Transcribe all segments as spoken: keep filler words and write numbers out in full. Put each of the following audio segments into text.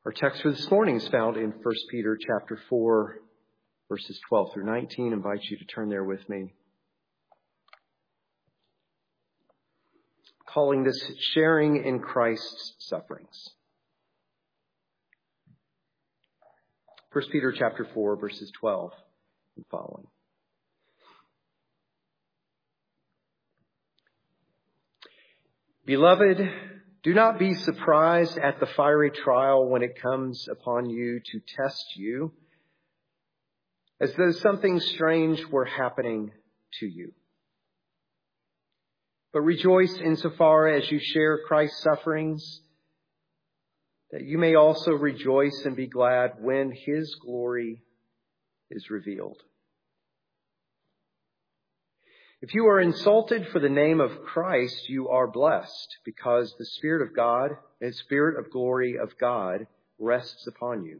Our text for this morning is found in First Peter chapter four, verses twelve through nineteen. I invite you to turn there with me. Calling this sharing in Christ's sufferings. First Peter chapter four, verses twelve and following. Beloved, do not be surprised at the fiery trial when it comes upon you to test you, as though something strange were happening to you. But rejoice insofar as you share Christ's sufferings, that you may also rejoice and be glad when His glory is revealed. If you are insulted for the name of Christ, you are blessed, because the Spirit of God, the Spirit of glory of God, rests upon you.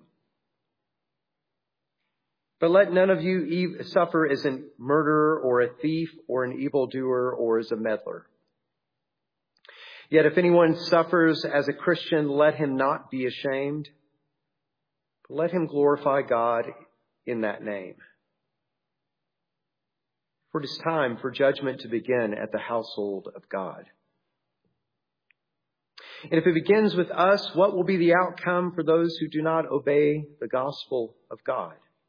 But let none of you suffer as a murderer or a thief or an evildoer or as a meddler. Yet if anyone suffers as a Christian, let him not be ashamed, but let him glorify God in that name. For it is time for judgment to begin at the household of God. And if it begins with us, what will be the outcome for those who do not obey the gospel of God?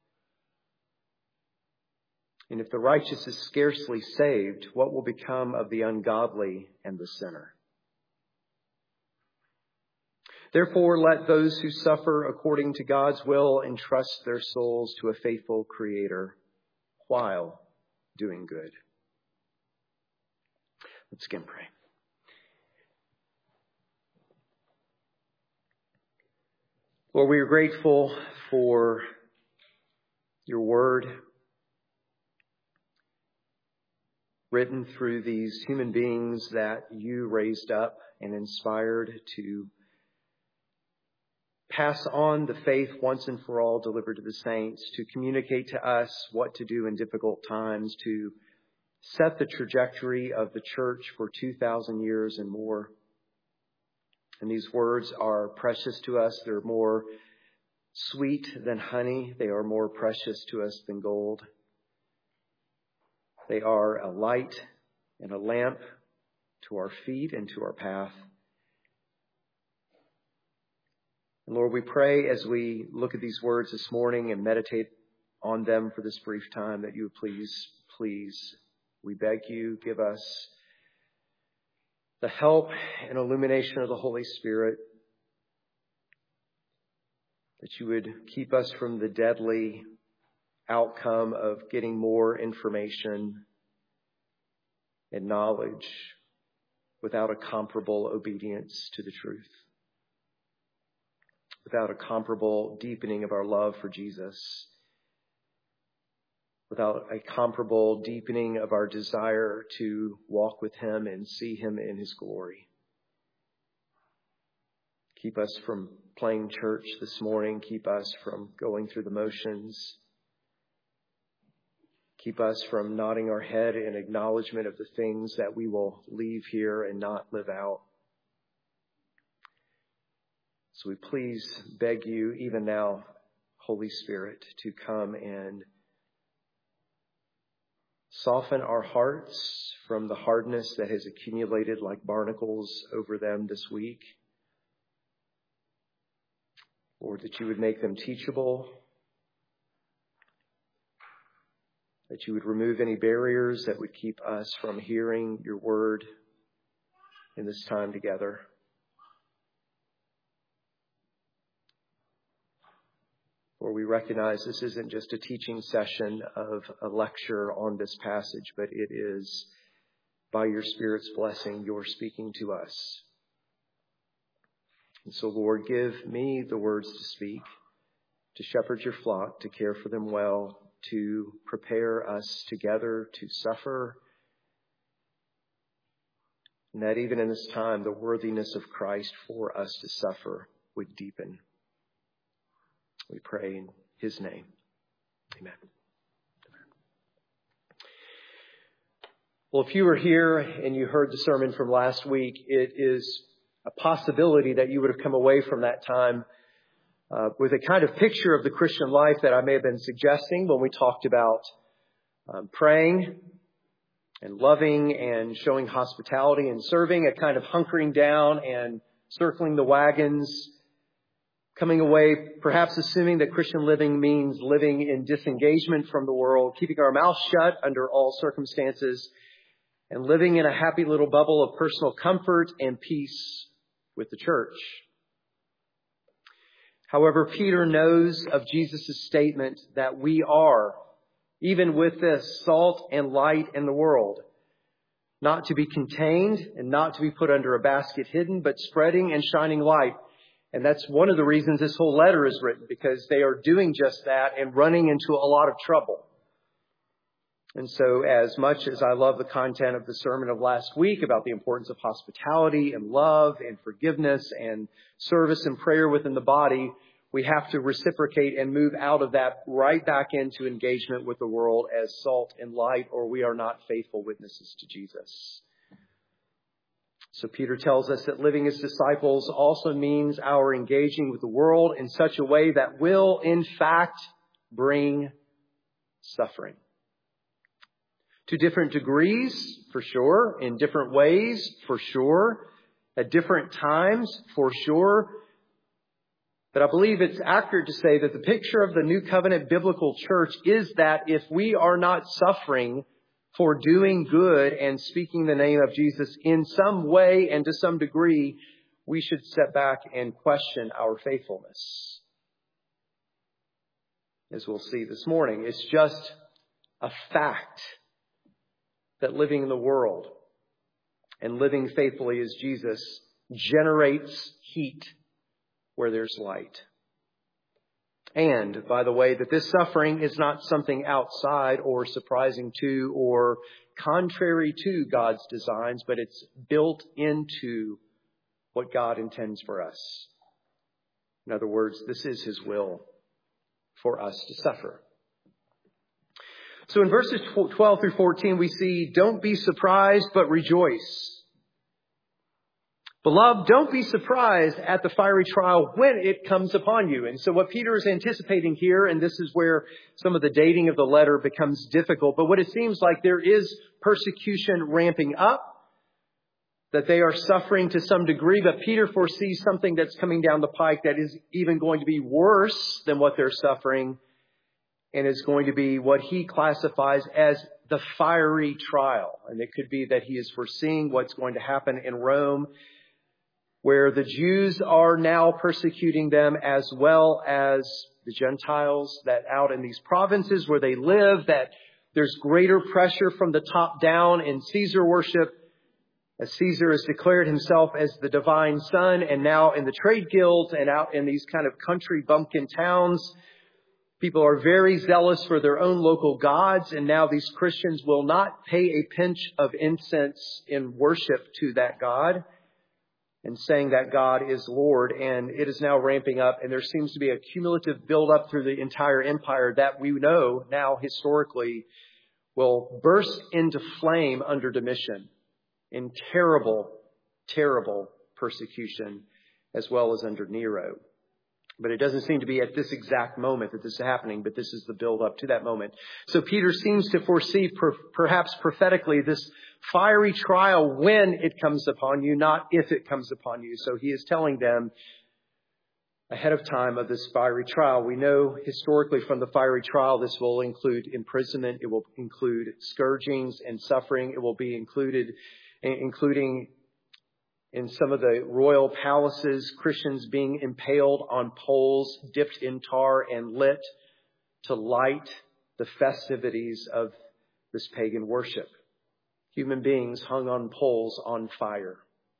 And if the righteous is scarcely saved, what will become of the ungodly and the sinner? Therefore, let those who suffer according to God's will entrust their souls to a faithful Creator while doing good. Let's again pray. Lord, we are grateful for your word written through these human beings that you raised up and inspired to pass on the faith once and for all delivered to the saints, to communicate to us what to do in difficult times, to set the trajectory of the church for two thousand years and more. And these words are precious to us. They're more sweet than honey. They are more precious to us than gold. They are a light and a lamp to our feet and to our path. And Lord, we pray as we look at these words this morning and meditate on them for this brief time that you would please, please, we beg you, give us the help and illumination of the Holy Spirit, that you would keep us from the deadly outcome of getting more information and knowledge without a comparable obedience to the truth, without a comparable deepening of our love for Jesus, without a comparable deepening of our desire to walk with Him and see Him in His glory. Keep us from playing church this morning. Keep us from going through the motions. Keep us from nodding our head in acknowledgement of the things that we will leave here and not live out. So we please beg you, even now, Holy Spirit, to come and soften our hearts from the hardness that has accumulated like barnacles over them this week. Lord, that you would make them teachable, that you would remove any barriers that would keep us from hearing your word in this time together. Lord, we recognize this isn't just a teaching session of a lecture on this passage, but it is, by your Spirit's blessing, you're speaking to us. And so, Lord, give me the words to speak, to shepherd your flock, to care for them well, to prepare us together to suffer, and that even in this time, the worthiness of Christ for us to suffer would deepen. We pray in His name. Amen. Well, if you were here and you heard the sermon from last week, it is a possibility that you would have come away from that time uh, with a kind of picture of the Christian life that I may have been suggesting when we talked about um, praying and loving and showing hospitality and serving, a kind of hunkering down and circling the wagons, coming away perhaps assuming that Christian living means living in disengagement from the world, keeping our mouths shut under all circumstances, and living in a happy little bubble of personal comfort and peace with the church. However, Peter knows of Jesus' statement that we are, even with this, salt and light in the world, not to be contained and not to be put under a basket hidden, but spreading and shining light. And that's one of the reasons this whole letter is written, because they are doing just that and running into a lot of trouble. And so as much as I love the content of the sermon of last week about the importance of hospitality and love and forgiveness and service and prayer within the body, we have to reciprocate and move out of that right back into engagement with the world as salt and light, or we are not faithful witnesses to Jesus. So Peter tells us that living as disciples also means our engaging with the world in such a way that will, in fact, bring suffering. To different degrees, for sure. In different ways, for sure. At different times, for sure. But I believe it's accurate to say that the picture of the New Covenant biblical church is that if we are not suffering for doing good and speaking the name of Jesus in some way and to some degree, we should step back and question our faithfulness. As we'll see this morning, it's just a fact that living in the world and living faithfully as Jesus generates heat where there's light. And, by the way, that this suffering is not something outside or surprising to or contrary to God's designs, but it's built into what God intends for us. In other words, this is His will for us to suffer. So in verses twelve through fourteen, we see, don't be surprised, but rejoice. Beloved, don't be surprised at the fiery trial when it comes upon you. And so what Peter is anticipating here, and this is where some of the dating of the letter becomes difficult, but what it seems like there is persecution ramping up, that they are suffering to some degree, but Peter foresees something that's coming down the pike that is even going to be worse than what they're suffering, and is going to be what he classifies as the fiery trial. And it could be that he is foreseeing what's going to happen in Rome, where the Jews are now persecuting them as well as the Gentiles, that out in these provinces where they live, that there's greater pressure from the top down in Caesar worship, as Caesar has declared himself as the divine son, and now in the trade guilds and out in these kind of country bumpkin towns, people are very zealous for their own local gods, and now these Christians will not pay a pinch of incense in worship to that God, and saying that God is Lord. And it is now ramping up, and there seems to be a cumulative buildup through the entire empire that we know now historically will burst into flame under Domitian in terrible, terrible persecution, as well as under Nero. But it doesn't seem to be at this exact moment that this is happening, but this is the build up to that moment. So Peter seems to foresee per, perhaps prophetically this fiery trial when it comes upon you, not if it comes upon you. So he is telling them ahead of time of this fiery trial. We know historically from the fiery trial, this will include imprisonment. It will include scourgings and suffering. It will be included, including in some of the royal palaces, Christians being impaled on poles, dipped in tar and lit to light the festivities of this pagan worship. Human beings hung on poles on fire.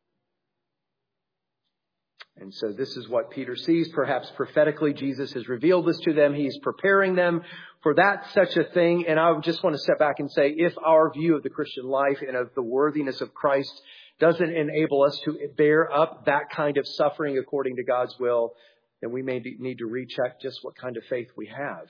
And so this is what Peter sees. Perhaps prophetically, Jesus has revealed this to them. He's preparing them for that such a thing. And I just want to step back and say, if our view of the Christian life and of the worthiness of Christ doesn't enable us to bear up that kind of suffering according to God's will, then we may need to recheck just what kind of faith we have.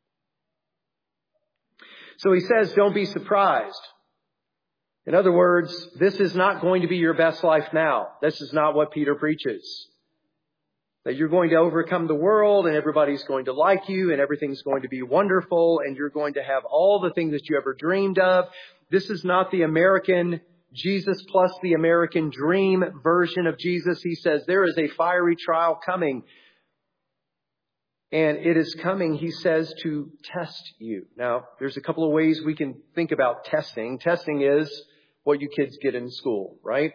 So he says, don't be surprised. In other words, this is not going to be your best life now. This is not what Peter preaches. That you're going to overcome the world and everybody's going to like you and everything's going to be wonderful and you're going to have all the things that you ever dreamed of. This is not the American Jesus plus the American dream version of Jesus. He says there is a fiery trial coming. And it is coming, he says, to test you. Now, there's a couple of ways we can think about testing. Testing is what you kids get in school, right?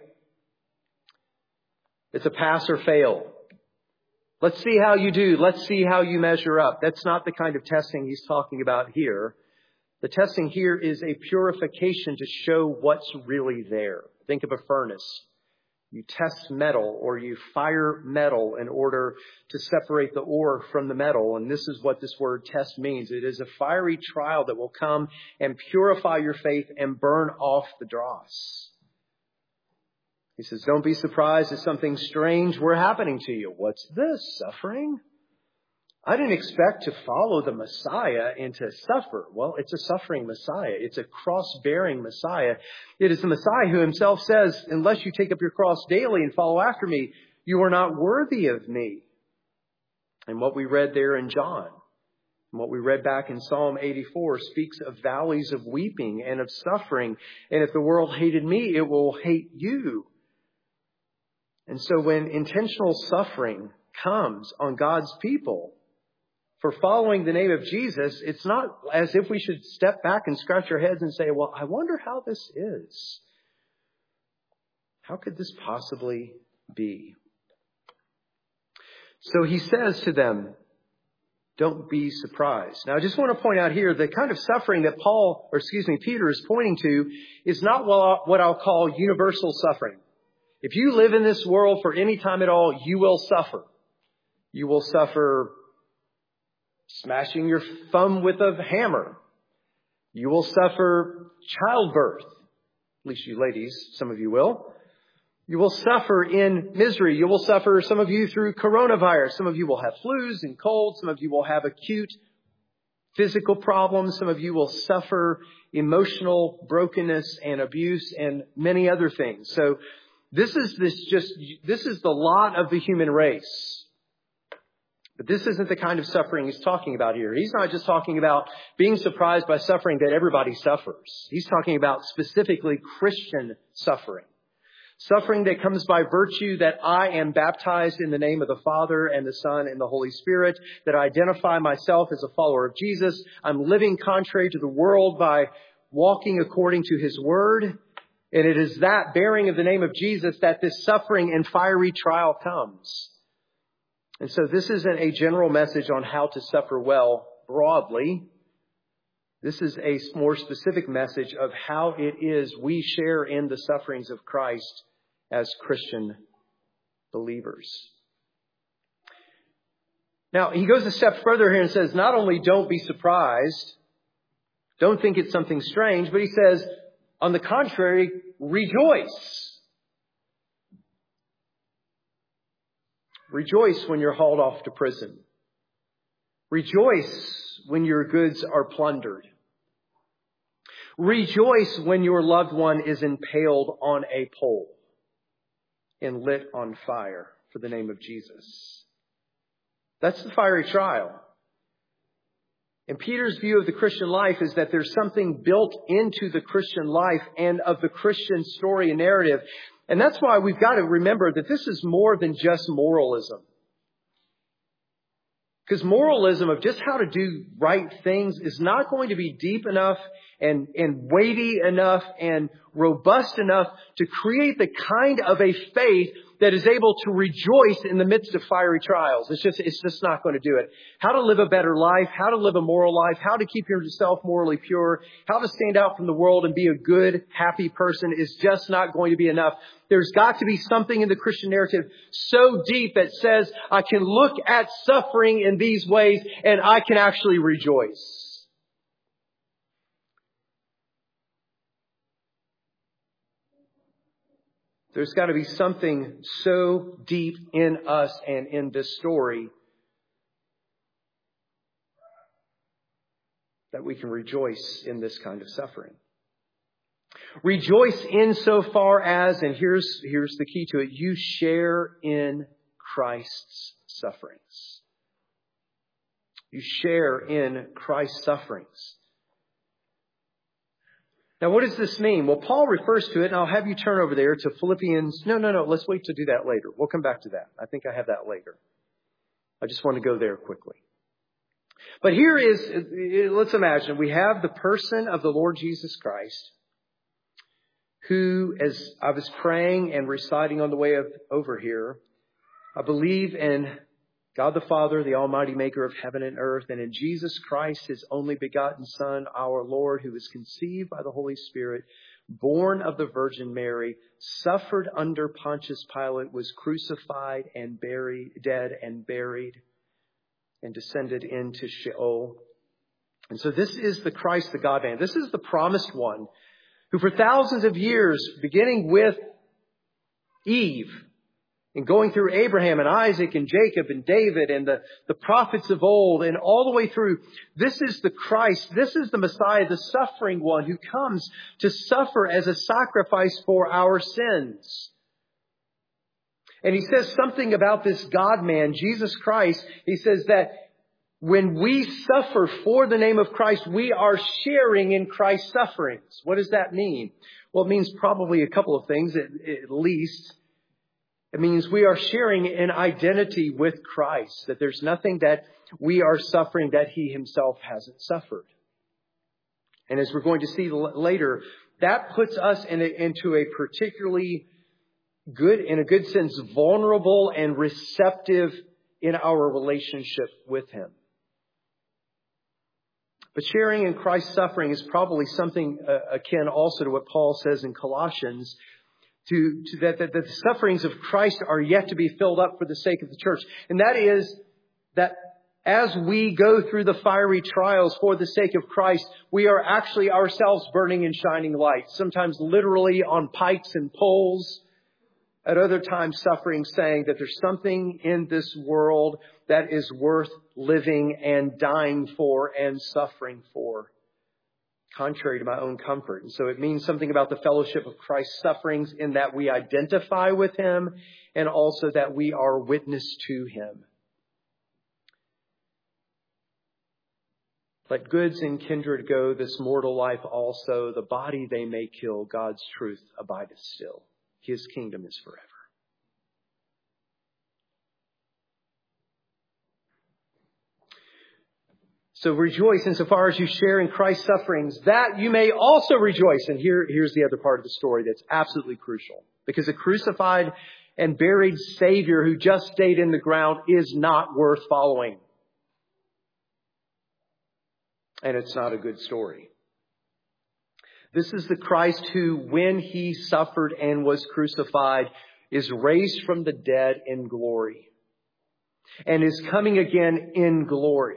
It's a pass or fail. Let's see how you do. Let's see how you measure up. That's not the kind of testing he's talking about here. The testing here is a purification to show what's really there. Think of a furnace. You test metal or you fire metal in order to separate the ore from the metal. And this is what this word test means. It is a fiery trial that will come and purify your faith and burn off the dross. He says, don't be surprised if something strange were happening to you. What's this? Suffering? I didn't expect to follow the Messiah and to suffer. Well, it's a suffering Messiah. It's a cross-bearing Messiah. It is the Messiah who himself says, unless you take up your cross daily and follow after me, you are not worthy of me. And what we read there in John, and what we read back in Psalm eighty-four speaks of valleys of weeping and of suffering. And if the world hated me, it will hate you. And so when intentional suffering comes on God's people for following the name of Jesus, it's not as if we should step back and scratch our heads and say, well, I wonder how this is. How could this possibly be? So he says to them, don't be surprised. Now, I just want to point out here, the kind of suffering that Paul, or excuse me, Peter is pointing to is not what I'll call universal suffering. If you live in this world for any time at all, you will suffer. You will suffer smashing your thumb with a hammer. You will suffer childbirth. At least you ladies, some of you will. You will suffer in misery. You will suffer, some of you, through coronavirus. Some of you will have flus and colds. Some of you will have acute physical problems. Some of you will suffer emotional brokenness and abuse and many other things. So this is this just this is the lot of the human race. But this isn't the kind of suffering he's talking about here. He's not just talking about being surprised by suffering that everybody suffers. He's talking about specifically Christian suffering. Suffering that comes by virtue that I am baptized in the name of the Father and the Son and the Holy Spirit, that I identify myself as a follower of Jesus. I'm living contrary to the world by walking according to his word. And it is that bearing of the name of Jesus that this suffering and fiery trial comes. And so this isn't a general message on how to suffer well broadly. This is a more specific message of how it is we share in the sufferings of Christ as Christian believers. Now, he goes a step further here and says, not only don't be surprised, don't think it's something strange, but he says, on the contrary, rejoice. Rejoice when you're hauled off to prison. Rejoice when your goods are plundered. Rejoice when your loved one is impaled on a pole and lit on fire for the name of Jesus. That's the fiery trial. And Peter's view of the Christian life is that there's something built into the Christian life and of the Christian story and narrative. And that's why we've got to remember that this is more than just moralism. Because moralism of just how to do right things is not going to be deep enough and, and weighty enough and robust enough to create the kind of a faith that is able to rejoice in the midst of fiery trials. It's just, it's just not going to do it. How to live a better life, how to live a moral life, how to keep yourself morally pure, how to stand out from the world and be a good, happy person is just not going to be enough. There's got to be something in the Christian narrative so deep that says, I can look at suffering in these ways and I can actually rejoice. There's got to be something so deep in us and in this story that we can rejoice in this kind of suffering. Rejoice insofar as, and here's, here's the key to it, you share in Christ's sufferings. You share in Christ's sufferings. Now, what does this mean? Well, Paul refers to it, and I'll have you turn over there to Philippians. No, no, no. Let's wait to do that later. We'll come back to that. I think I have that later. I just want to go there quickly. But here is, let's imagine, we have the person of the Lord Jesus Christ, who, as I was praying and reciting on the way of, over here, I believe in God the Father, the Almighty Maker of heaven and earth, and in Jesus Christ, His only begotten Son, our Lord, who was conceived by the Holy Spirit, born of the Virgin Mary, suffered under Pontius Pilate, was crucified and buried, dead and buried, and descended into Sheol. And so this is the Christ, the God-man. This is the promised one, who for thousands of years, beginning with Eve, and going through Abraham and Isaac and Jacob and David and the, the prophets of old and all the way through, this is the Christ, this is the Messiah, the suffering one who comes to suffer as a sacrifice for our sins. And he says something about this God-man, Jesus Christ. He says that when we suffer for the name of Christ, we are sharing in Christ's sufferings. What does that mean? Well, it means probably a couple of things, at, at least. It means we are sharing an identity with Christ, that there's nothing that we are suffering that He Himself hasn't suffered. And as we're going to see later, that puts us in a, into a particularly good, in a good sense, vulnerable and receptive in our relationship with Him. But sharing in Christ's suffering is probably something uh, akin also to what Paul says in Colossians, to, to that, that, that the sufferings of Christ are yet to be filled up for the sake of the church. And that is that as we go through the fiery trials for the sake of Christ, we are actually ourselves burning in shining light, sometimes literally on pikes and poles. At other times, suffering, saying that there's something in this world that is worth living and dying for and suffering for, contrary to my own comfort. And so it means something about the fellowship of Christ's sufferings in that we identify with Him and also that we are witness to Him. Let goods and kindred go, this mortal life also. The body they may kill, God's truth abideth still. His kingdom is forever. So rejoice insofar as you share in Christ's sufferings, that you may also rejoice. And here, here's the other part of the story that's absolutely crucial. Because a crucified and buried Savior who just stayed in the ground is not worth following. And it's not a good story. This is the Christ who, when He suffered and was crucified, is raised from the dead in glory and is coming again in glory.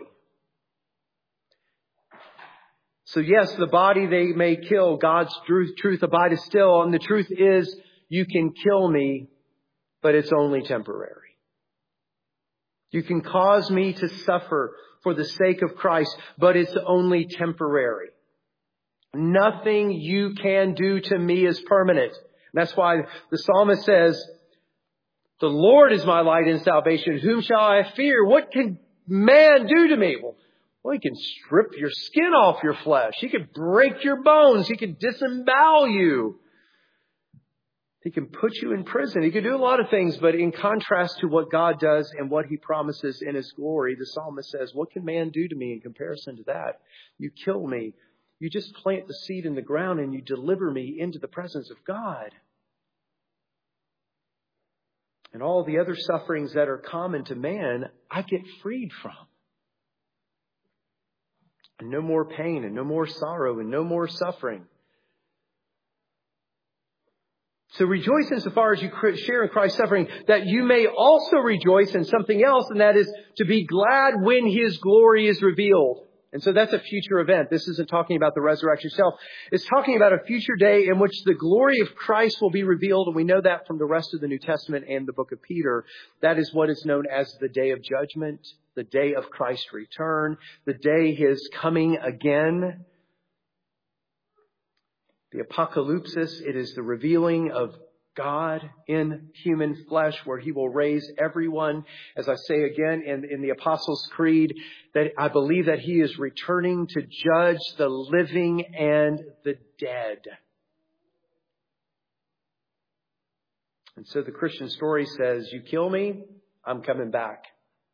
So yes, the body they may kill, God's truth, truth abideth still. And the truth is, you can kill me, but it's only temporary. You can cause me to suffer for the sake of Christ, but it's only temporary. Nothing you can do to me is permanent. That's why the psalmist says, the Lord is my light and salvation. Whom shall I fear? What can man do to me? Well, well, He can strip your skin off your flesh. He can break your bones. He can disembowel you. He can put you in prison. He can do a lot of things, but in contrast to what God does and what He promises in His glory, the psalmist says, what can man do to me in comparison to that? You kill me. You just plant the seed in the ground and you deliver me into the presence of God. And all the other sufferings that are common to man, I get freed from. And no more pain and no more sorrow and no more suffering. So rejoice insofar as you share in Christ's suffering, that you may also rejoice in something else, and that is to be glad when His glory is revealed. And so that's a future event. This isn't talking about the resurrection itself. It's talking about a future day in which the glory of Christ will be revealed. And we know that from the rest of the New Testament and the book of Peter. That is what is known as the day of judgment, the day of Christ's return, the day His coming again. The apocalypsis, it is the revealing of God in human flesh, where he will raise everyone. As I say again in, in the Apostles' Creed, that I believe that he is returning to judge the living and the dead. And so the Christian story says, you kill me, I'm coming back.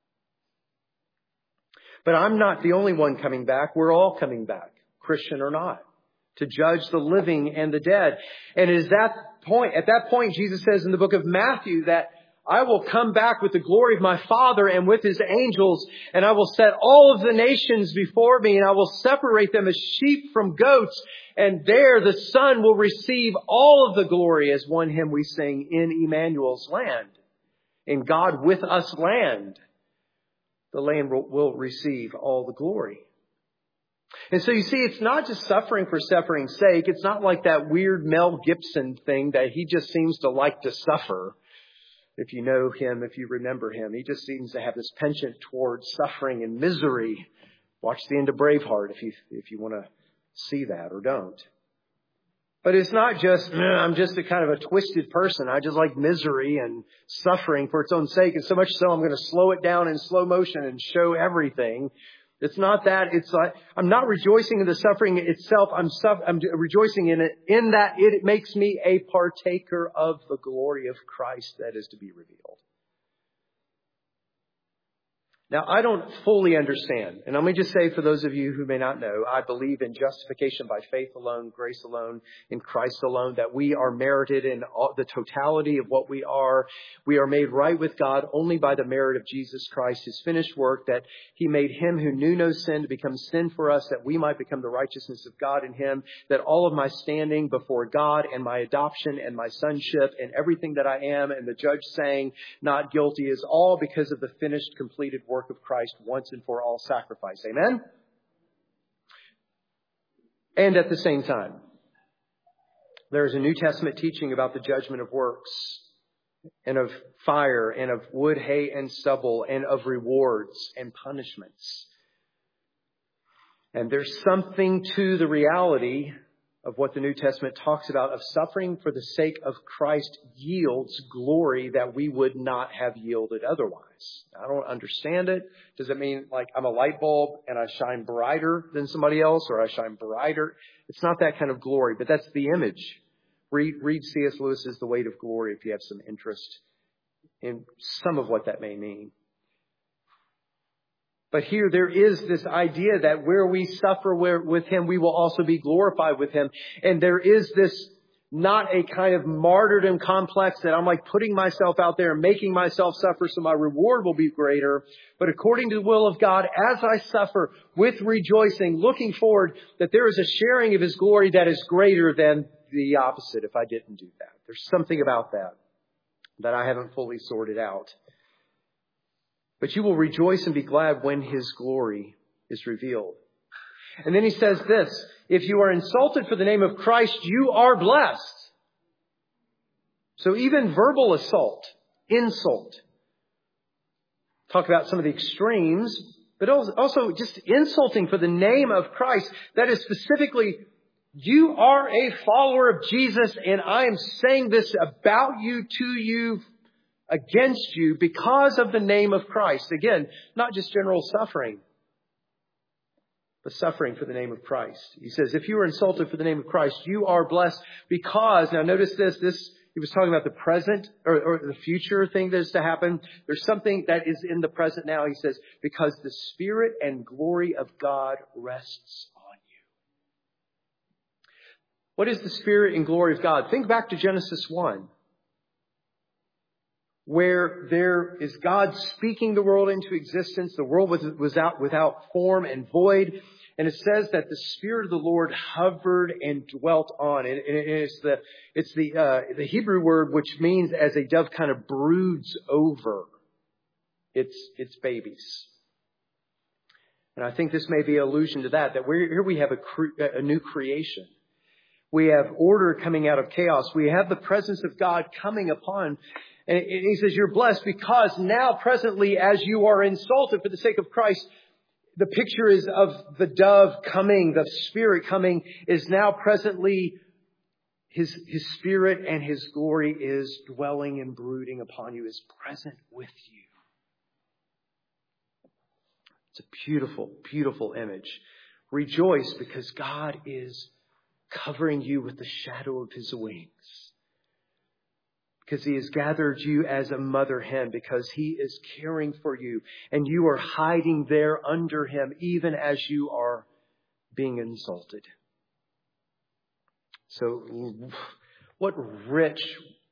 But I'm not the only one coming back. We're all coming back, Christian or not, to judge the living and the dead. And it is that point, at that point, Jesus says in the book of Matthew that I will come back with the glory of my Father and with his angels, and I will set all of the nations before me, and I will separate them as sheep from goats. And there the Son will receive all of the glory, as one hymn we sing, in Emmanuel's land. In God with us land, the land will receive all the glory. And so you see, it's not just suffering for suffering's sake. It's not like that weird Mel Gibson thing that he just seems to like to suffer. If you know him, if you remember him, he just seems to have this penchant towards suffering and misery. Watch the end of Braveheart if you, if you want to see that, or don't. But it's not just, I'm just a kind of a twisted person. I just like misery and suffering for its own sake. And so much so I'm going to slow it down in slow motion and show everything. It's not that. It's like, I'm not rejoicing in the suffering itself. I'm, suff- I'm rejoicing in it, in that it makes me a partaker of the glory of Christ that is to be revealed. Now, I don't fully understand. And let me just say, for those of you who may not know, I believe in justification by faith alone, grace alone, in Christ alone, that we are merited in all, the totality of what we are. We are made right with God only by the merit of Jesus Christ, his finished work, that he made him who knew no sin to become sin for us, that we might become the righteousness of God in him, that all of my standing before God and my adoption and my sonship and everything that I am, and the judge saying not guilty, is all because of the finished, completed work of Christ, once and for all sacrifice. Amen? And at the same time, there is a New Testament teaching about the judgment of works, and of fire, and of wood, hay, and stubble, and of rewards and punishments. And there's something to the reality of what the New Testament talks about, of suffering for the sake of Christ yields glory that we would not have yielded otherwise. I don't understand it. Does it mean like I'm a light bulb and I shine brighter than somebody else, or I shine brighter? It's not that kind of glory, but that's the image. Read, read C S Lewis's The Weight of Glory if you have some interest in some of what that may mean. But here there is this idea that where we suffer with him, we will also be glorified with him. And there is this not a kind of martyrdom complex that I'm like putting myself out there and making myself suffer so my reward will be greater. But according to the will of God, as I suffer with rejoicing, looking forward, that there is a sharing of his glory that is greater than the opposite if I didn't do that. There's something about that that I haven't fully sorted out. But you will rejoice and be glad when his glory is revealed. And then he says this, if you are insulted for the name of Christ, you are blessed. So even verbal assault, insult. Talk about some of the extremes, but also just insulting for the name of Christ. That is specifically, you are a follower of Jesus, and I am saying this about you, to you, against you, because of the name of Christ. Again, not just general suffering, but suffering for the name of Christ. He says, if you are insulted for the name of Christ, you are blessed because, now notice this, this, he was talking about the present or, or the future thing that is to happen. There's something that is in the present now. He says, because the Spirit and glory of God rests on you. What is the Spirit and glory of God? Think back to Genesis one. Where there is God speaking the world into existence. The world was, was out without form and void. And it says that the Spirit of the Lord hovered and dwelt on. And, and it's the, it's the, uh, the Hebrew word which means as a dove kind of broods over its, its babies. And I think this may be an allusion to that, that we're, here we have a, cre- a new creation. We have order coming out of chaos. We have the presence of God coming upon. And he says, you're blessed because now presently as you are insulted for the sake of Christ, the picture is of the dove coming, the Spirit coming is now presently His, His Spirit and His glory is dwelling and brooding upon you, is present with you. It's a beautiful, beautiful image. Rejoice because God is covering you with the shadow of His wings. Because He has gathered you as a mother hen, because He is caring for you, and you are hiding there under Him, even as you are being insulted. So, what rich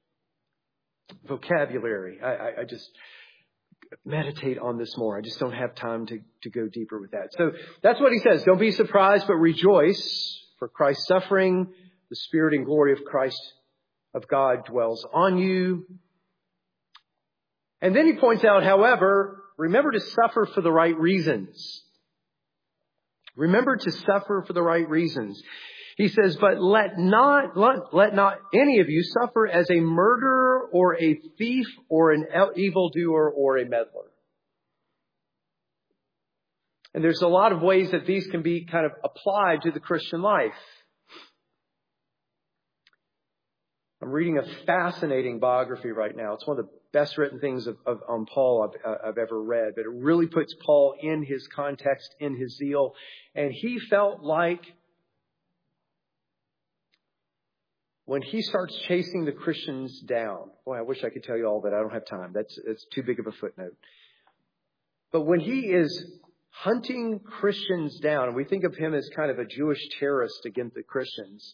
vocabulary. I, I, I just meditate on this more. I just don't have time to, to go deeper with that. So, that's what he says. Don't be surprised, but rejoice, for Christ's suffering, the Spirit and glory of Christ, of God, dwells on you. And then he points out, however, remember to suffer for the right reasons. Remember to suffer for the right reasons. He says, but let not, let, let not any of you suffer as a murderer or a thief or an evildoer or a meddler. And there's a lot of ways that these can be kind of applied to the Christian life. I'm reading a fascinating biography right now. It's one of the best written things of, of, on Paul I've, uh, I've ever read. But it really puts Paul in his context, in his zeal. And he felt like when he starts chasing the Christians down, boy, I wish I could tell you all that. I don't have time. That's, that's too big of a footnote. But when he is hunting Christians down, and we think of him as kind of a Jewish terrorist against the Christians,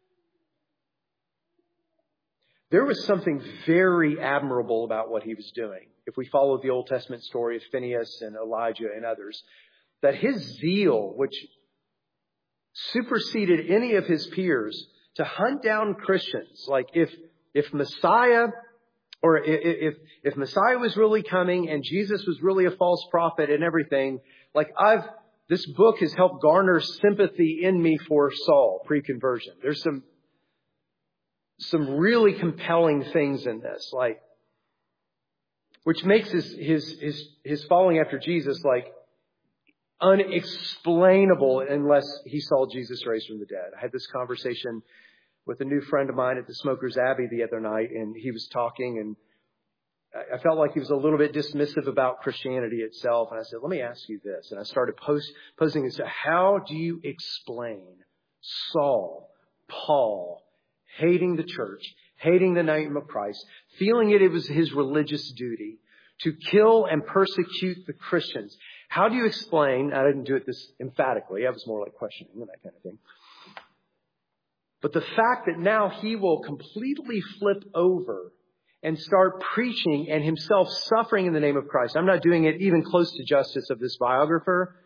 there was something very admirable about what he was doing. If we follow the Old Testament story of Phinehas and Elijah and others, that his zeal, which superseded any of his peers, to hunt down Christians, like if if Messiah or if if Messiah was really coming and Jesus was really a false prophet and everything, like I've this book has helped garner sympathy in me for Saul pre-conversion. There's some some really compelling things in this, like which makes his his his his following after Jesus like unexplainable unless he saw Jesus raised from the dead. I had this conversation with a new friend of mine at the Smokers Abbey the other night, and he was talking, and I felt like he was a little bit dismissive about Christianity itself. And I said, let me ask you this. And I started post, posing this. How do you explain Saul, Paul, hating the church, hating the name of Christ, feeling it, it was his religious duty to kill and persecute the Christians? How do you explain, I didn't do it this emphatically, I was more like questioning and that kind of thing, but the fact that now he will completely flip over and start preaching and himself suffering in the name of Christ. I'm not doing it even close to justice of this biographer.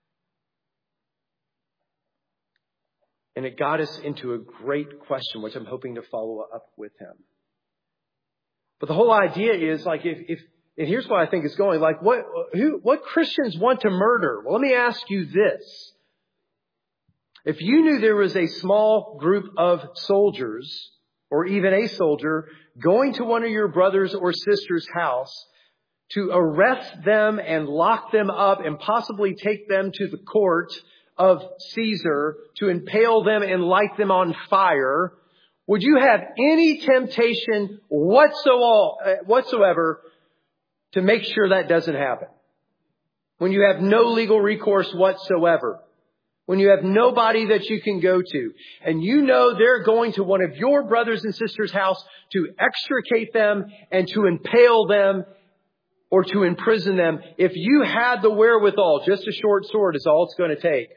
And it got us into a great question, which I'm hoping to follow up with him. But the whole idea is like, if, if and here's what I think is going, like, what, who, what Christians want to murder? Well, let me ask you this. If you knew there was a small group of soldiers, or even a soldier, going to one of your brothers or sisters' house to arrest them and lock them up and possibly take them to the court of Caesar to impale them and light them on fire, would you have any temptation whatsoever to make sure that doesn't happen? When you have no legal recourse whatsoever. When you have nobody that you can go to. And you know they're going to one of your brothers and sisters' house to extricate them and to impale them or to imprison them. If you had the wherewithal, just a short sword is all it's going to take.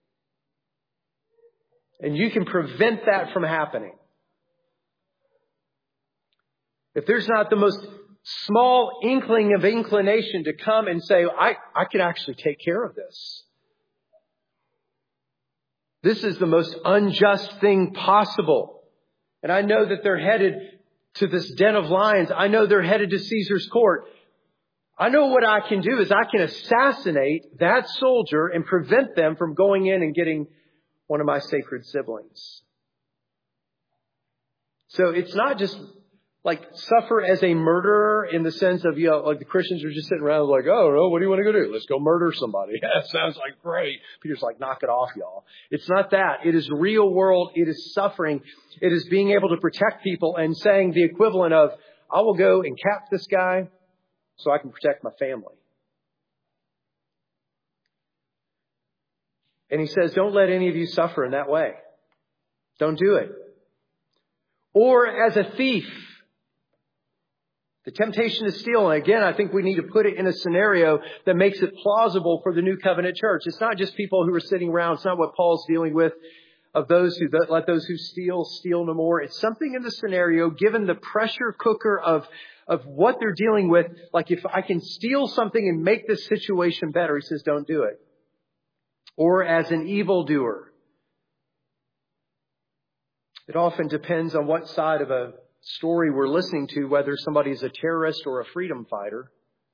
And you can prevent that from happening. If there's not the most small inkling of inclination to come and say, I, I could actually take care of this. This is the most unjust thing possible. And I know that they're headed to this den of lions. I know they're headed to Caesar's court. I know what I can do is I can assassinate that soldier and prevent them from going in and getting one of my sacred siblings. So it's not just like suffer as a murderer in the sense of, you know, like the Christians are just sitting around like, oh, no, what do you want to go do? Let's go murder somebody. That sounds like great. Peter's like, knock it off, y'all. It's not that. It is real world. It is suffering. It is being able to protect people and saying the equivalent of, I will go and cap this guy so I can protect my family. And he says, don't let any of you suffer in that way. Don't do it. Or as a thief. The temptation to steal. And again, I think we need to put it in a scenario that makes it plausible for the New Covenant church. It's not just people who are sitting around. It's not what Paul's dealing with of those who let those who steal, steal no more. It's something in the scenario, given the pressure cooker of, of what they're dealing with. Like if I can steal something and make this situation better, he says, don't do it. Or as an evildoer. It often depends on what side of a story we're listening to, whether somebody's a terrorist or a freedom fighter.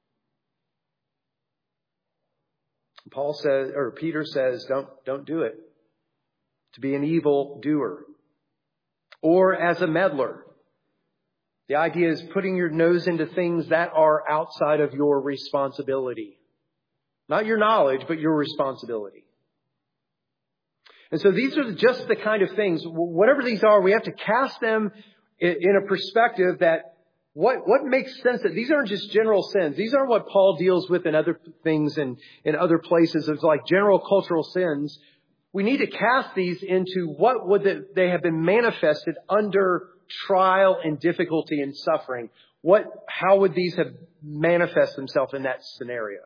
Paul says, or Peter says, don't, don't do it. To be an evil doer. Or as a meddler. The idea is putting your nose into things that are outside of your responsibility. Not your knowledge, but your responsibility. And so these are just the kind of things, whatever these are, we have to cast them in a perspective that what, what makes sense that these aren't just general sins. These aren't what Paul deals with in other things and in other places. It's like general cultural sins. We need to cast these into what would they have been manifested under trial and difficulty and suffering. What, how would these have manifest themselves in that scenario?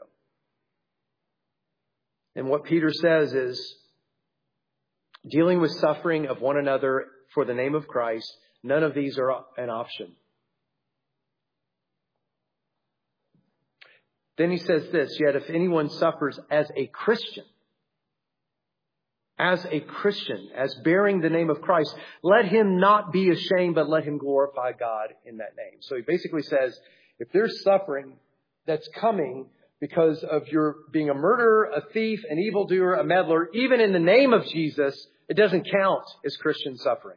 And what Peter says is, dealing with suffering of one another for the name of Christ, none of these are an option. Then he says this, yet if anyone suffers as a Christian, as a Christian, as bearing the name of Christ, let him not be ashamed, but let him glorify God in that name. So he basically says, if there's suffering that's coming because of your being a murderer, a thief, an evildoer, a meddler, even in the name of Jesus, it doesn't count as Christian suffering.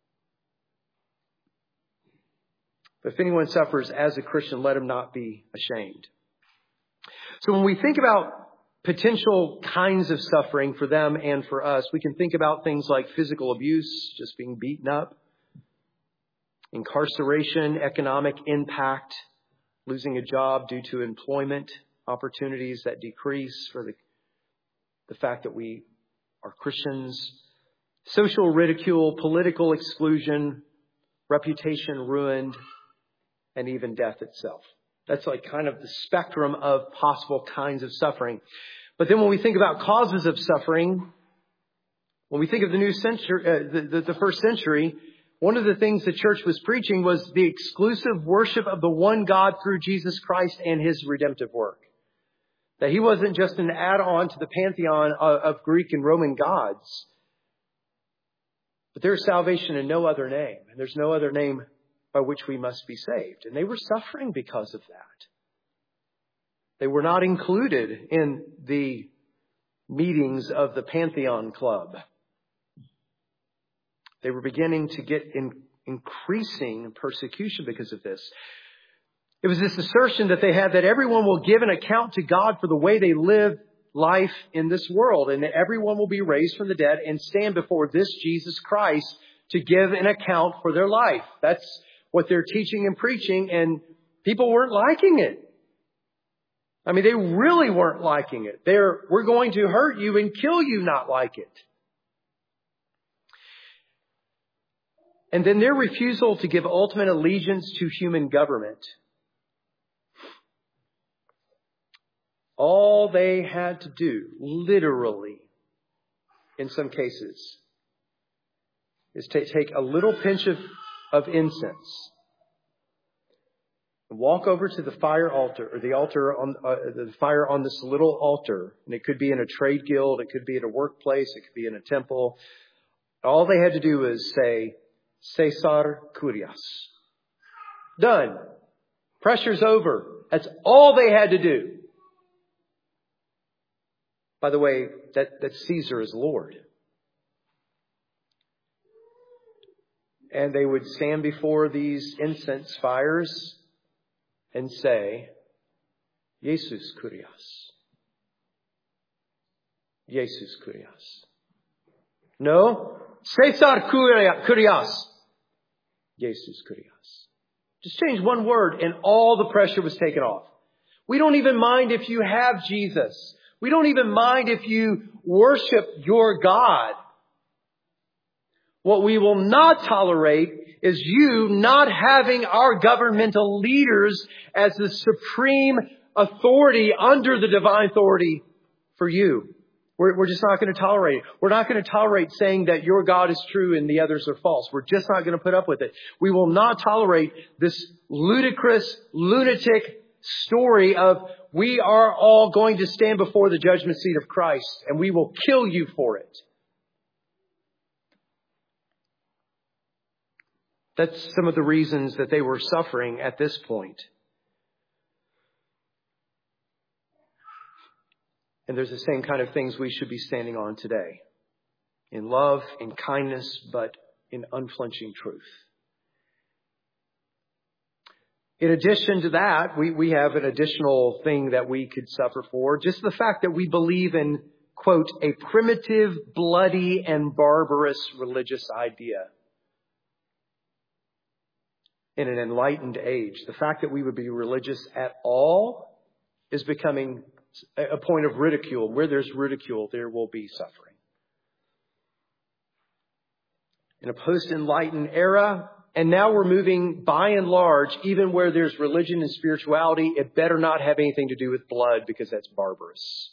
But if anyone suffers as a Christian, let him not be ashamed. So when we think about potential kinds of suffering for them and for us, we can think about things like physical abuse, just being beaten up, incarceration, economic impact, losing a job due to employment opportunities that decrease for the, the fact that we are Christians, social ridicule, political exclusion, reputation ruined, and even death itself. That's like kind of the spectrum of possible kinds of suffering. But then when we think about causes of suffering, when we think of the new century, uh, the, the, the first century, one of the things the church was preaching was the exclusive worship of the one God through Jesus Christ and his redemptive work. That he wasn't just an add-on to the pantheon of, of Greek and Roman gods. But there's salvation in no other name. And there's no other name by which we must be saved. And they were suffering because of that. They were not included in the meetings of the Pantheon Club. They were beginning to get in increasing persecution because of this. It was this assertion that they had that everyone will give an account to God for the way they live life in this world, and that everyone will be raised from the dead and stand before this Jesus Christ to give an account for their life. That's what they're teaching and preaching, and people weren't liking it. I mean, they really weren't liking it. They're, we're going to hurt you and kill you, not like it. And then their refusal to give ultimate allegiance to human government. All they had to do, literally, in some cases, is to take a little pinch of, of incense and walk over to the fire altar, or the altar on uh, the fire on this little altar. And it could be in a trade guild, it could be at a workplace, it could be in a temple. All they had to do was say, Caesar Kurios. Done. Pressure's over. That's all they had to do. By the way, that, that Caesar is Lord. And they would stand before these incense fires and say, Jesus Kyrios. Jesus Kyrios. No, Caesar Kyrios. Jesus Kyrios. Just change one word and all the pressure was taken off. We don't even mind if you have Jesus. We don't even mind if you worship your God. What we will not tolerate is you not having our governmental leaders as the supreme authority under the divine authority for you. We're, we're just not going to tolerate it. We're not going to tolerate saying that your God is true and the others are false. We're just not going to put up with it. We will not tolerate this ludicrous, lunatic story of we are all going to stand before the judgment seat of Christ and we will kill you for it. That's some of the reasons that they were suffering at this point. And there's the same kind of things we should be standing on today. In love, in kindness, but in unflinching truth. In addition to that, we, we have an additional thing that we could suffer for. Just the fact that we believe in, quote, a primitive, bloody, and barbarous religious idea. In an enlightened age, the fact that we would be religious at all is becoming a point of ridicule. Where there's ridicule, there will be suffering. In a post-enlightened era, and now we're moving by and large, even where there's religion and spirituality, it better not have anything to do with blood because that's barbarous.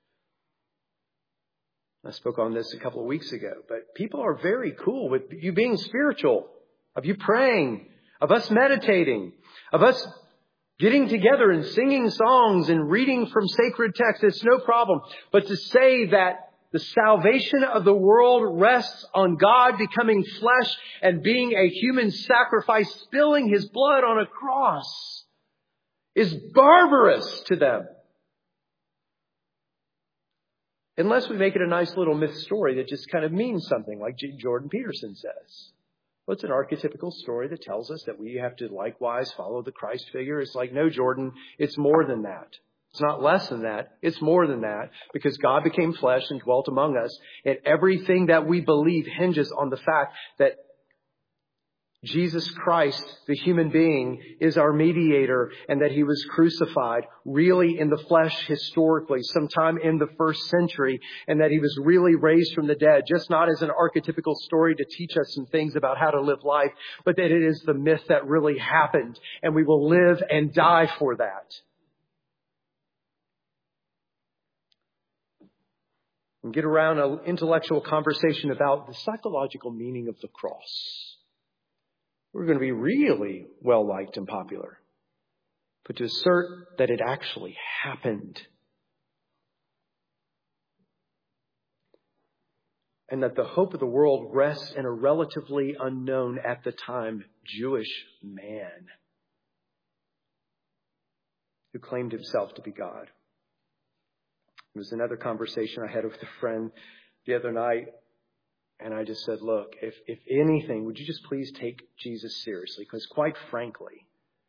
I spoke on this a couple of weeks ago, but people are very cool with you being spiritual, of you praying, of us meditating, of us getting together and singing songs and reading from sacred texts. It's no problem. But to say that the salvation of the world rests on God becoming flesh and being a human sacrifice, spilling his blood on a cross, is barbarous to them. Unless we make it a nice little myth story that just kind of means something, like Jordan Peterson says. Well, it's an archetypical story that tells us that we have to likewise follow the Christ figure. It's like, no, Jordan, it's more than that. It's not less than that. It's more than that, because God became flesh and dwelt among us. And everything that we believe hinges on the fact that Jesus Christ, the human being, is our mediator, and that he was crucified really in the flesh historically, sometime in the first century, and that he was really raised from the dead, just not as an archetypical story to teach us some things about how to live life, but that it is the myth that really happened, and we will live and die for that. And get around an intellectual conversation about the psychological meaning of the cross. We're going to be really well-liked and popular. But to assert that it actually happened, and that the hope of the world rests in a relatively unknown at the time Jewish man who claimed himself to be God. It was another conversation I had with a friend the other night. And I just said, look, if, if anything, would you just please take Jesus seriously? Because quite frankly,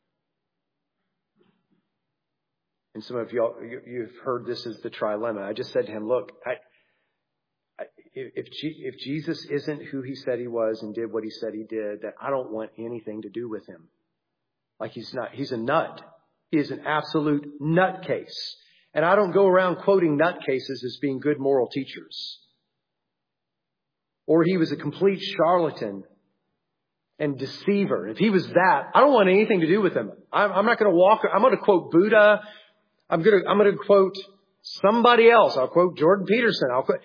and some of y'all, you, you've heard this as the trilemma. I just said to him, look, I, I, if, G, if Jesus isn't who he said he was and did what he said he did, then I don't want anything to do with him. Like he's not, he's a nut. He is an absolute nutcase. And I don't go around quoting nutcases as being good moral teachers. Or he was a complete charlatan and deceiver. If he was that, I don't want anything to do with him. I'm, I'm not going to walk. I'm going to quote Buddha. I'm going to, I'm going to quote somebody else. I'll quote Jordan Peterson. I'll quote.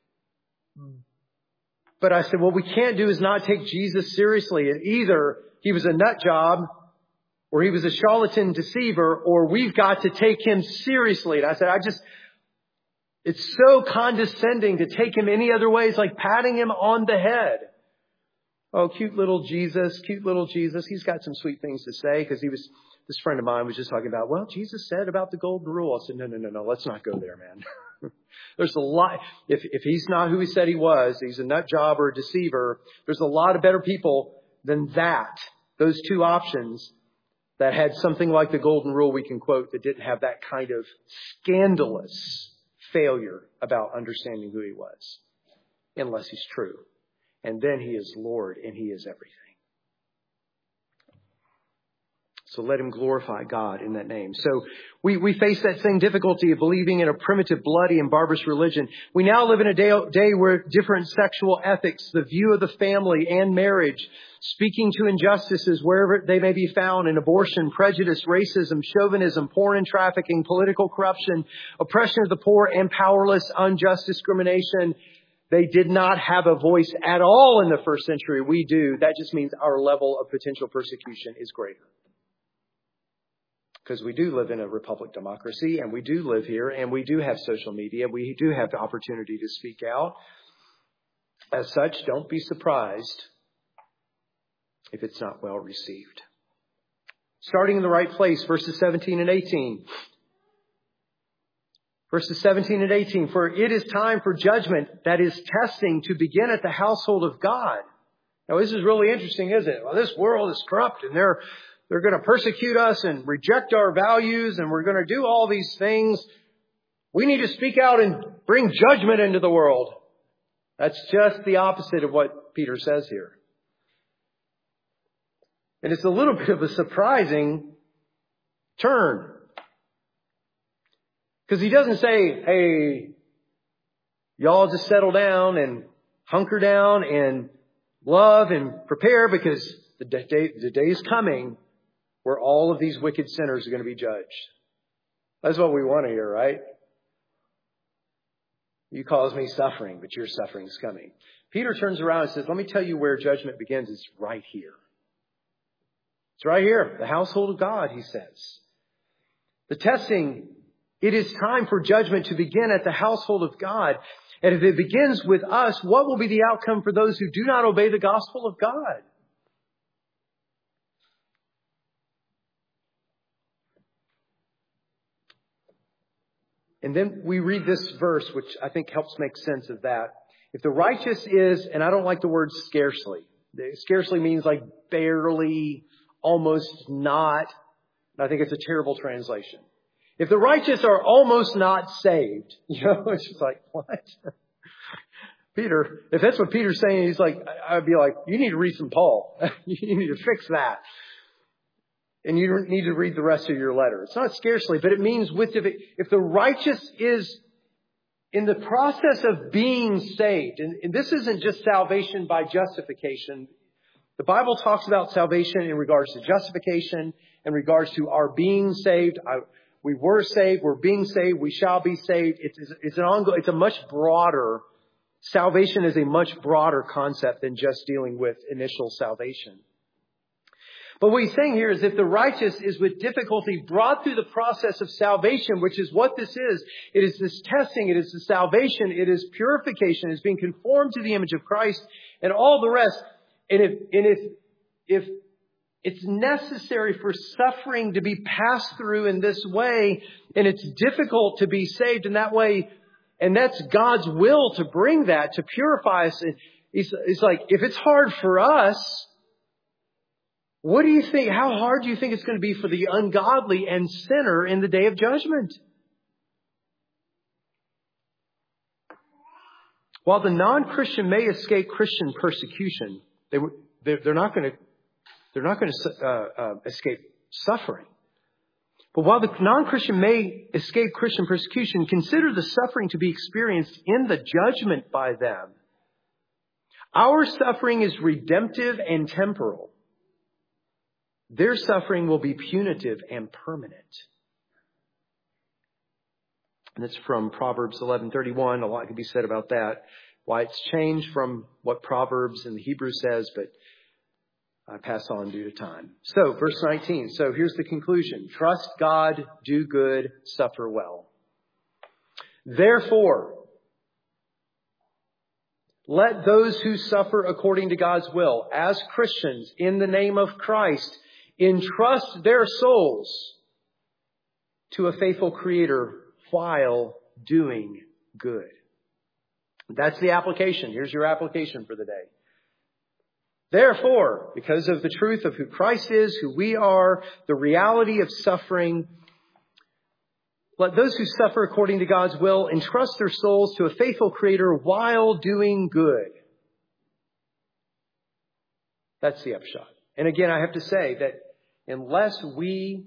But I said, what we can't do is not take Jesus seriously. And either he was a nut job, or he was a charlatan deceiver, or we've got to take him seriously. And I said, I just, it's so condescending to take him any other way. It's like patting him on the head. Oh, cute little Jesus, cute little Jesus. He's got some sweet things to say, because he was, this friend of mine was just talking about, well, Jesus said about the golden rule. I said, no, no, no, no, let's not go there, man. There's a lot. If, if he's not who he said he was, he's a nut job or a deceiver. There's a lot of better people than that, those two options that had something like the golden rule we can quote that didn't have that kind of scandalous failure about understanding who he was, unless he's true. And then he is Lord and he is everything. So let him glorify God in that name. So we, we face that same difficulty of believing in a primitive, bloody, and barbarous religion. We now live in a day, day where different sexual ethics, the view of the family and marriage, speaking to injustices wherever they may be found in abortion, prejudice, racism, chauvinism, porn and trafficking, political corruption, oppression of the poor, and powerless, unjust discrimination. They did not have a voice at all in the first century. We do. That just means our level of potential persecution is greater. Because we do live in a republic democracy, and we do live here, and we do have social media. We do have the opportunity to speak out. As such, don't be surprised if it's not well received. Starting in the right place, verses seventeen and eighteen. Verses seventeen and eighteen. For it is time for judgment, that is testing, to begin at the household of God. Now, this is really interesting, isn't it? Well, this world is corrupt, and they're They're going to persecute us and reject our values, and we're going to do all these things. We need to speak out and bring judgment into the world. That's just the opposite of what Peter says here. And it's a little bit of a surprising turn. Because he doesn't say, hey, y'all just settle down and hunker down and love and prepare, because the day, the day is coming where all of these wicked sinners are going to be judged. That's what we want to hear, right? You cause me suffering, but your suffering is coming. Peter turns around and says, let me tell you where judgment begins. It's right here. It's right here. The household of God, he says. The testing, it is time for judgment to begin at the household of God. And if it begins with us, what will be the outcome for those who do not obey the gospel of God? And then we read this verse, which I think helps make sense of that. If the righteous is, and I don't like the word scarcely. Scarcely means like barely, almost not. I think it's a terrible translation. If the righteous are almost not saved, you know, it's just like, what? Peter, if that's what Peter's saying, he's like, I'd be like, you need to read some Paul. You need to fix that. And you don't need to read the rest of your letter. It's not scarcely, but it means with the, if the righteous is in the process of being saved, and, and this isn't just salvation by justification. The Bible talks about salvation in regards to justification, in regards to our being saved. I, we were saved, we're being saved, we shall be saved. It's, it's an ongoing, it's a much broader, salvation is a much broader concept than just dealing with initial salvation. But what he's saying here is if the righteous is with difficulty brought through the process of salvation, which is what this is, it is this testing, it is the salvation, it is purification, it is being conformed to the image of Christ and all the rest. And if, and if, if it's necessary for suffering to be passed through in this way, and it's difficult to be saved in that way, and that's God's will to bring that, to purify us. It's, it's like, if it's hard for us, what do you think? How hard do you think it's going to be for the ungodly and sinner in the day of judgment? While the non-Christian may escape Christian persecution, they they're not going to they're not going to uh, uh, escape suffering. But while the non-Christian may escape Christian persecution, consider the suffering to be experienced in the judgment by them. Our suffering is redemptive and temporal. Their suffering will be punitive and permanent. And it's from Proverbs eleven thirty-one. A lot could be said about that. Why it's changed from what Proverbs in the Hebrew says, but I pass on due to time. So, verse nineteen. So here's the conclusion. Trust God, do good, suffer well. Therefore, let those who suffer according to God's will, as Christians in the name of Christ, entrust their souls to a faithful Creator while doing good. That's the application. Here's your application for the day. Therefore, because of the truth of who Christ is, who we are, the reality of suffering, let those who suffer according to God's will entrust their souls to a faithful Creator while doing good. That's the upshot. And again, I have to say that unless we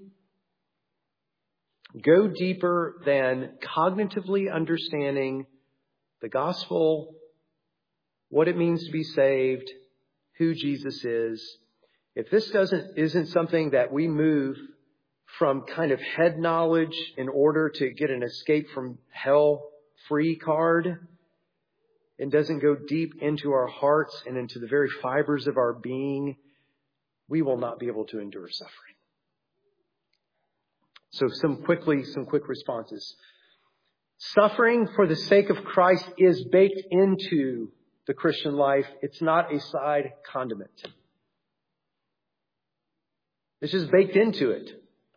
go deeper than cognitively understanding the gospel, what it means to be saved, who Jesus is, if this doesn't isn't something that we move from kind of head knowledge in order to get an escape from hell free card, and doesn't go deep into our hearts and into the very fibers of our being, we will not be able to endure suffering. So some quickly, some quick responses. Suffering for the sake of Christ is baked into the Christian life. It's not a side condiment. It's just baked into it.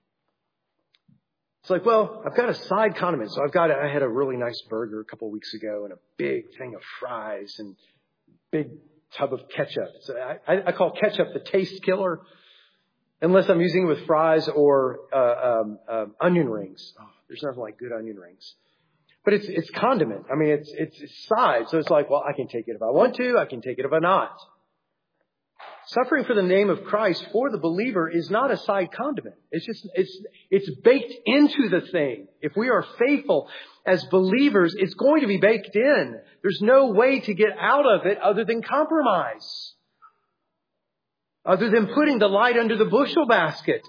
It's like, well, I've got a side condiment. So I've got, I had a really nice burger a couple of weeks ago and a big thing of fries and big tub of ketchup. So I, I call ketchup the taste killer, unless I'm using it with fries or uh, um, um, onion rings. Oh, there's nothing like good onion rings. But it's it's condiment. I mean, it's, it's it's side. So it's like, well, I can take it if I want to. I can take it if I not. Suffering for the name of Christ for the believer is not a side condiment. It's just, it's, it's baked into the thing. If we are faithful as believers, it's going to be baked in. There's no way to get out of it other than compromise. Other than putting the light under the bushel basket.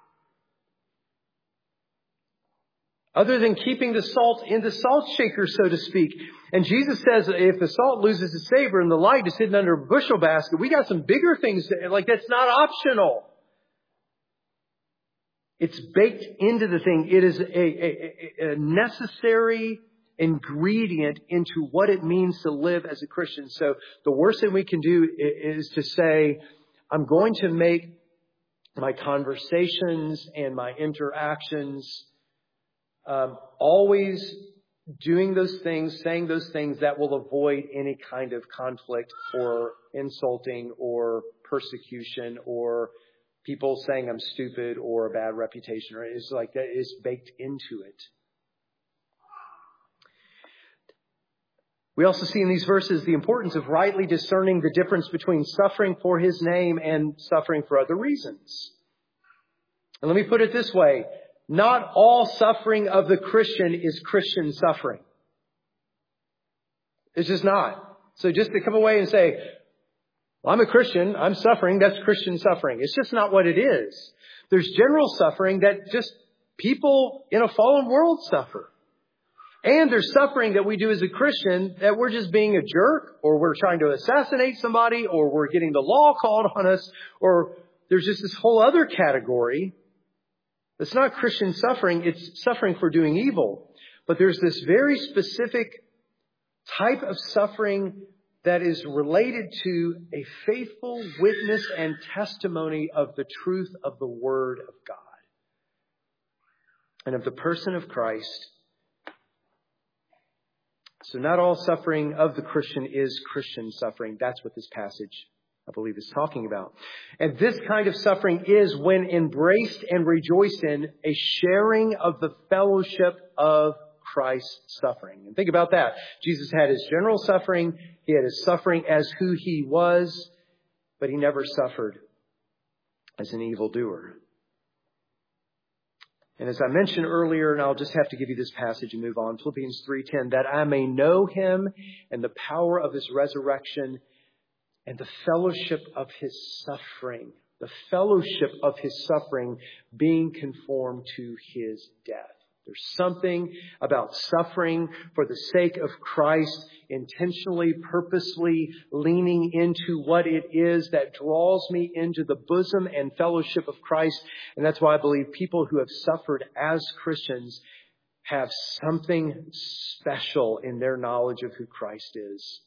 Other than keeping the salt in the salt shaker, so to speak. And Jesus says if the salt loses its savor and the light is hidden under a bushel basket, we got some bigger things. To, like that's not optional. It's baked into the thing. It is a, a, a necessary ingredient into what it means to live as a Christian. So the worst thing we can do is to say, I'm going to make my conversations and my interactions Um, always doing those things, saying those things that will avoid any kind of conflict or insulting or persecution or people saying I'm stupid or a bad reputation. Or it's like that is baked into it. We also see in these verses the importance of rightly discerning the difference between suffering for His name and suffering for other reasons. And let me put it this way. Not all suffering of the Christian is Christian suffering. It's just not. So just to come away and say, well, I'm a Christian, I'm suffering, that's Christian suffering. It's just not what it is. There's general suffering that just people in a fallen world suffer. And there's suffering that we do as a Christian that we're just being a jerk, or we're trying to assassinate somebody, or we're getting the law called on us, or there's just this whole other category. It's not Christian suffering, it's suffering for doing evil. But there's this very specific type of suffering that is related to a faithful witness and testimony of the truth of the Word of God and of the person of Christ. So not all suffering of the Christian is Christian suffering. That's what this passage, I believe, is talking about. And this kind of suffering is, when embraced and rejoiced in, a sharing of the fellowship of Christ's suffering. And think about that. Jesus had His general suffering. He had His suffering as who He was, but He never suffered as an evildoer. And as I mentioned earlier, and I'll just have to give you this passage and move on, Philippians three ten, that I may know Him and the power of His resurrection and the fellowship of His suffering, the fellowship of His suffering being conformed to His death. There's something about suffering for the sake of Christ, intentionally, purposely leaning into what it is that draws me into the bosom and fellowship of Christ. And that's why I believe people who have suffered as Christians have something special in their knowledge of who Christ is.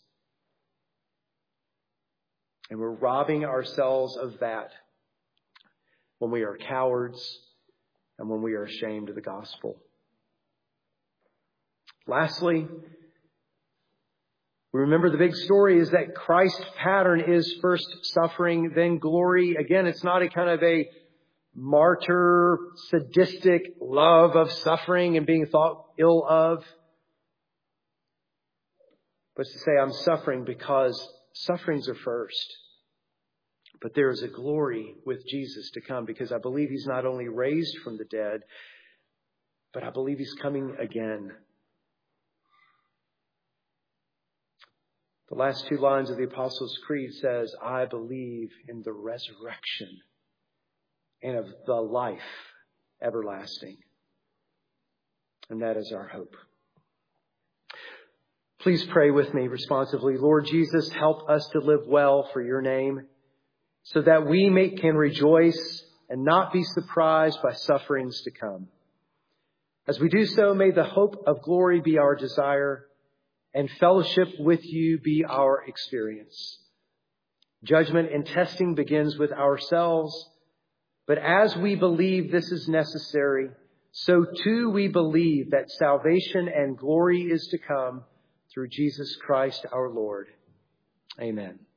And we're robbing ourselves of that when we are cowards and when we are ashamed of the gospel. Lastly, We remember the big story is that Christ's pattern is first suffering, then glory. Again, it's not a kind of a martyr, sadistic love of suffering and being thought ill of. But to say I'm suffering because sufferings are first. But there is a glory with Jesus to come because I believe he's not only raised from the dead, but I believe he's coming again. The last two lines of the Apostles' Creed says, I believe in the resurrection and of the life everlasting. And that is our hope. Please pray with me responsively. Lord Jesus, help us to live well for your name so that we may, can rejoice and not be surprised by sufferings to come. As we do so, may the hope of glory be our desire and fellowship with you be our experience. Judgment and testing begins with ourselves, but as we believe this is necessary, so too we believe that salvation and glory is to come through Jesus Christ our Lord. Amen.